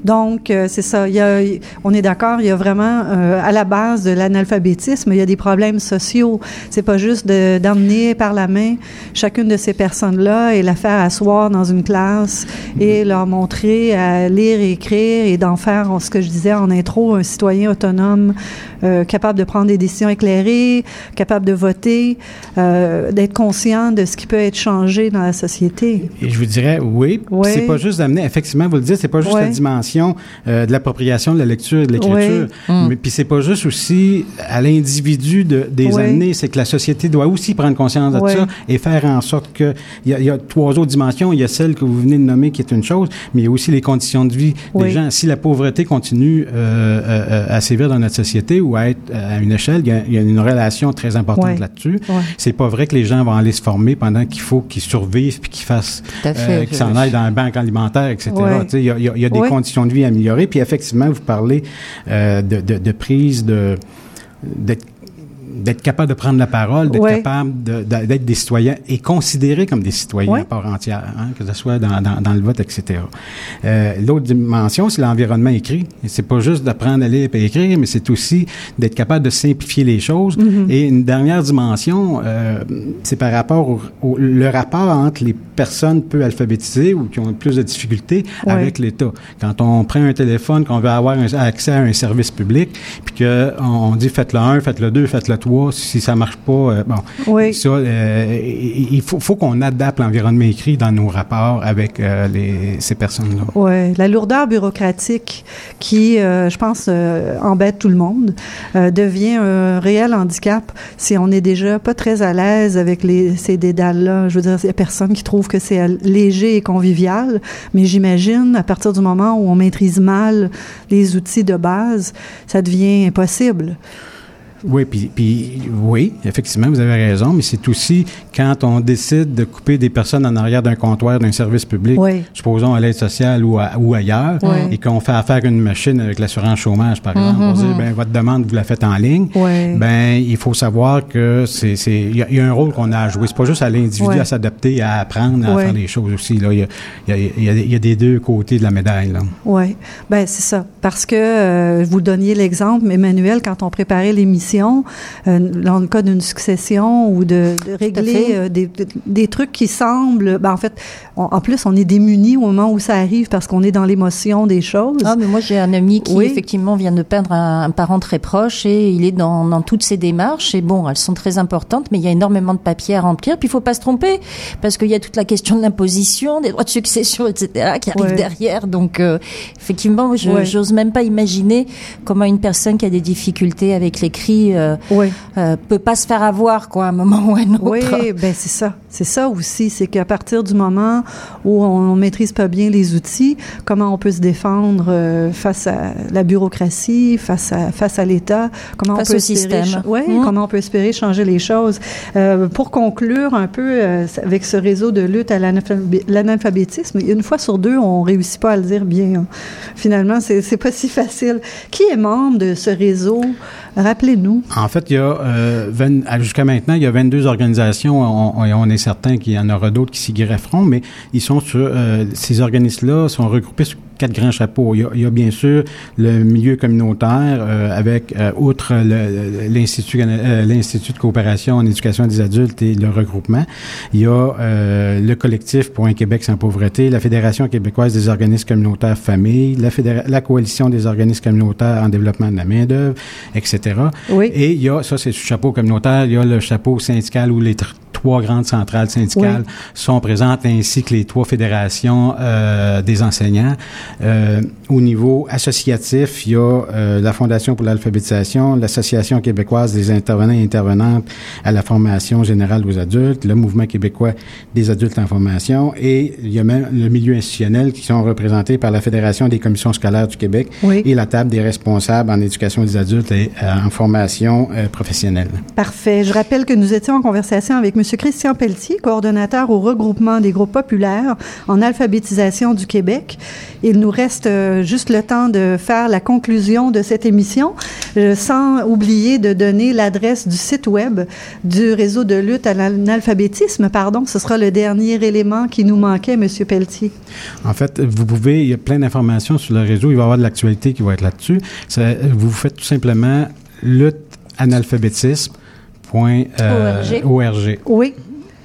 Donc, euh, c'est ça. Il y a, on est d'accord, il y a vraiment, euh, à la base de l'analphabétisme, il y a des problèmes sociaux. C'est pas juste de, d'emmener par la main chacune de ces personnes-là et la faire asseoir dans une classe et leur montrer à lire et écrire et d'en faire, ce que je disais en intro, un citoyen autonome, euh, capable de prendre des décisions éclairées, capable de voter, euh, d'être conscient de ce qui peut être changé dans la société. Et je vous dirais, oui, oui. C'est pas juste d'amener, effectivement, vous le dites, c'est pas juste oui. la dimension euh, de l'appropriation de la lecture et de l'écriture, oui. mais puis c'est pas juste aussi à l'individu de, des oui. amener, c'est que la société doit aussi prendre conscience de oui. ça et faire en sorte que il y, y a trois autres dimensions. Il y a celle que vous venez de nommer qui est une chose, mais il y a aussi les conditions de vie oui. des gens. Si la pauvreté continue euh, euh, à sévir dans notre société ou à être à une échelle, il y a, il y a une relation très importante oui. là-dessus. Oui. C'est pas vrai que les gens vont aller se former pendant qu'il faut qu'ils survivent puis qu'ils fassent, euh, qu'ils s'en aillent dans la banque alimentaire, et cetera. Oui. Il y a, il y a des oui. conditions de vie améliorées. Puis effectivement, vous parlez euh, de, de, de prise de d'être d'être capable de prendre la parole, d'être oui. capable de, de, d'être des citoyens et considérés comme des citoyens oui. à part entière, hein, que ce soit dans, dans, dans le vote, et cetera. Euh, l'autre dimension, c'est l'environnement écrit. Et c'est pas juste d'apprendre à lire et à écrire, mais c'est aussi d'être capable de simplifier les choses. Mm-hmm. Et une dernière dimension, euh, c'est par rapport au, au le rapport entre les personnes peu alphabétisées ou qui ont plus de difficultés oui. avec l'État. Quand on prend un téléphone, qu'on veut avoir un, accès à un service public, puis qu'on on dit faites le un, faites le deux, faites le trois, si ça marche pas, euh, bon, oui. ça, euh, il faut, faut qu'on adapte l'environnement écrit dans nos rapports avec euh, les, ces personnes-là. Oui, la lourdeur bureaucratique qui, euh, je pense, euh, embête tout le monde, euh, devient un réel handicap si on n'est déjà pas très à l'aise avec les, ces dédales-là. Je veux dire, il y a personne qui trouve que c'est léger et convivial, mais j'imagine, à partir du moment où on maîtrise mal les outils de base, ça devient impossible. Oui, puis, puis oui, effectivement, vous avez raison, mais c'est aussi quand on décide de couper des personnes en arrière d'un comptoir d'un service public, oui. supposons à l'aide sociale ou, à, ou ailleurs, oui. et qu'on fait affaire à une machine avec l'assurance chômage, par exemple, mm-hmm. pour dire, ben votre demande, vous la faites en ligne, oui. ben il faut savoir que c'est, c'est, il y, a, y a un rôle qu'on a à jouer. C'est pas juste à l'individu oui. à s'adapter, à apprendre, à oui. faire des choses aussi. Là, il y a, il y a, il y a, il y a des deux côtés de la médaille. Là. Oui, ben c'est ça, parce que euh, vous donniez l'exemple, Emmanuel, quand on préparait l'émission. Euh, dans le cas d'une succession ou de, de régler euh, des, des trucs qui semblent... Ben en fait, on, en plus, on est démunis au moment où ça arrive parce qu'on est dans l'émotion des choses. Ah, mais moi, j'ai un ami qui, oui. effectivement, vient de perdre un, un parent très proche et il est dans, dans toutes ces démarches. Et bon, elles sont très importantes, mais il y a énormément de papiers à remplir. Puis, il ne faut pas se tromper parce qu'il y a toute la question de l'imposition, des droits de succession, et cetera qui arrivent ouais. derrière. Donc, euh, effectivement, je ouais. j'ose même pas imaginer comment une personne qui a des difficultés avec l'écrit Euh, oui. euh, peut pas se faire avoir, quoi, à un moment ou à un autre. Oui, ben c'est ça. C'est ça aussi, c'est qu'à partir du moment où on, on maîtrise pas bien les outils, comment on peut se défendre euh, face à la bureaucratie, face à face à l'État, comment face on peut au espérer, système. Oui, mmh. comment on peut espérer changer les choses. Euh, pour conclure un peu euh, avec ce réseau de lutte à l'analphabé- l'analphabétisme, une fois sur deux, on réussit pas à le dire bien. Hein. Finalement, c'est c'est pas si facile. Qui est membre de ce réseau? Rappelez-nous. En fait, il y a euh, vingt, jusqu'à maintenant, il y a vingt-deux organisations. On, on, on est certain qu'il y en aura d'autres qui s'y grefferont, mais ils sont sur euh, ces organismes-là sont regroupés sur quatre grands chapeaux. Il y a, il y a bien sûr le milieu communautaire euh, avec, euh, outre le, l'Institut, euh, l'Institut de coopération en éducation des adultes et le regroupement, il y a euh, le collectif pour un Québec sans pauvreté, la Fédération québécoise des organismes communautaires familles, la, Fédéra- la Coalition des organismes communautaires en développement de la main-d'œuvre, et cetera. Oui. Et il y a, ça c'est sous chapeau communautaire, il y a le chapeau syndical où les tr- trois grandes centrales syndicales oui. sont présentes, ainsi que les trois fédérations euh, des enseignants. Euh, au niveau associatif, il y a euh, la Fondation pour l'alphabétisation, l'Association québécoise des intervenants et intervenantes à la formation générale aux adultes, le Mouvement québécois des adultes en formation, et il y a même le milieu institutionnel qui sont représentés par la Fédération des commissions scolaires du Québec oui. et la Table des responsables en éducation des adultes et euh, en formation euh, professionnelle. Parfait. Je rappelle que nous étions en conversation avec M. Christian Pelletier, coordonnateur au regroupement des groupes populaires en alphabétisation du Québec. Il nous reste euh, juste le temps de faire la conclusion de cette émission, euh, sans oublier de donner l'adresse du site web du réseau de lutte à l'analphabétisme. Pardon, ce sera le dernier élément qui nous manquait, Monsieur Pelletier. En fait, vous pouvez, il y a plein d'informations sur le réseau, il va y avoir de l'actualité qui va être là-dessus. Ça, vous faites tout simplement lutte analphabétisme point org. Oui.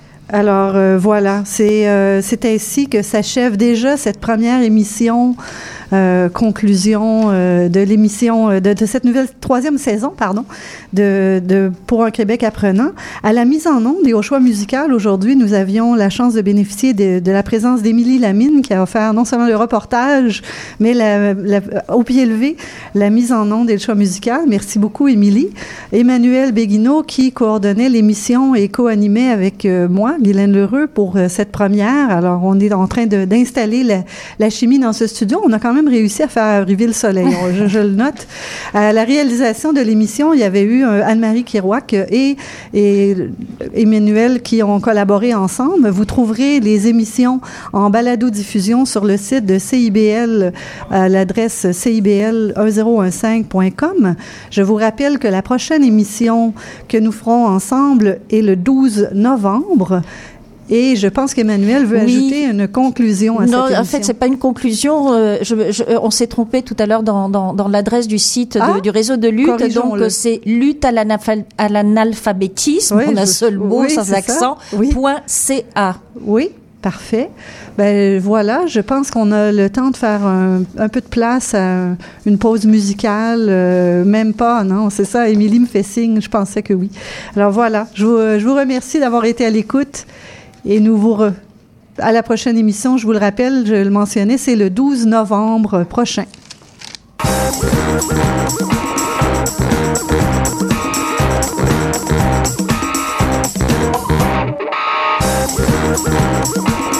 Alors euh, voilà, c'est euh, c'est ainsi que s'achève déjà cette première émission, euh, conclusion euh, de l'émission de, de cette nouvelle troisième saison, pardon, de, de Pour un Québec apprenant. À la mise en onde et au choix musical, aujourd'hui, nous avions la chance de bénéficier de, de la présence d'Émilie Lamine, qui a offert non seulement le reportage, mais la, la, au pied levé, la mise en onde et le choix musical. Merci beaucoup, Émilie. Emmanuel Béguineau, qui coordonnait l'émission et co-animait avec euh, moi, Guylaine Lheureux, pour euh, cette première. Alors, on est en train de, d'installer la, la chimie dans ce studio. On a quand même réussi à faire arriver le soleil, je, je le note. À la réalisation de l'émission, il y avait eu euh, Anne-Marie Kirouac et, et Emmanuel qui ont collaboré ensemble. Vous trouverez les émissions en balado-diffusion sur le site de C I B L à l'adresse C I B L un zéro un cinq point com. Je vous rappelle que la prochaine émission que nous ferons ensemble est le douze novembre. Et je pense qu'Emmanuel veut oui. ajouter une conclusion à non, cette émission. En fait, c'est pas une conclusion. Euh, je, je, on s'est trompé tout à l'heure dans, dans, dans l'adresse du site de, ah, du réseau de lutte. Donc, c'est lutte à, à l'analphabétisme, oui, en un seul mot, oui, sans accent, oui. point C A. Oui. Parfait. Ben voilà, je pense qu'on a le temps de faire un, un peu de place à une pause musicale. Euh, même pas, non, c'est ça. Émilie me fait signe, je pensais que oui. Alors voilà, je vous, je vous remercie d'avoir été à l'écoute et nous vous re... à la prochaine émission. Je vous le rappelle, je le mentionnais, c'est le douze novembre prochain. We'll be right back.